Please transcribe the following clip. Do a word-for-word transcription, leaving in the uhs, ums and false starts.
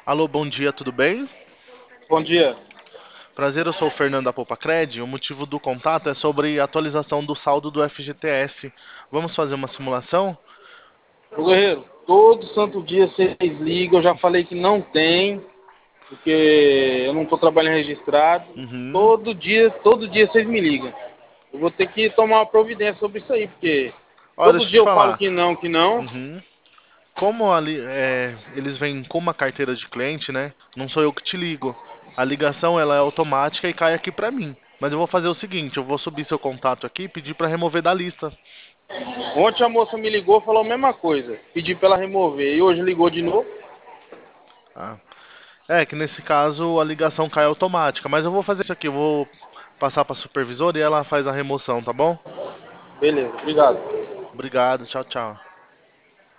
Alô, bom dia, tudo bem? Bom dia. Prazer, eu sou o Fernando da Poupa-Cred. O motivo do contato é sobre atualização do saldo do F G T S. Vamos fazer uma simulação? Ô Guerreiro, todo santo dia vocês ligam, eu já falei que não tem, porque eu não estou trabalhando registrado. Uhum. Todo dia, todo dia vocês me ligam. Eu vou ter que tomar uma providência sobre isso aí, porque Ó, todo deixa eu te dia eu falo falar. que não, que não. Uhum. Como ali, é, eles vêm com uma carteira de cliente, né? Não sou eu que te ligo. A ligação ela é automática e cai aqui pra mim. Mas eu vou fazer o seguinte, eu vou subir seu contato aqui e pedir pra remover da lista. Ontem a moça me ligou, falou a mesma coisa. Pedi para ela remover e hoje ligou de novo. Tá? É que nesse caso a ligação cai automática, mas eu vou fazer isso aqui, eu vou passar pra supervisora e ela faz a remoção, tá bom? Beleza, obrigado. Obrigado, tchau, tchau.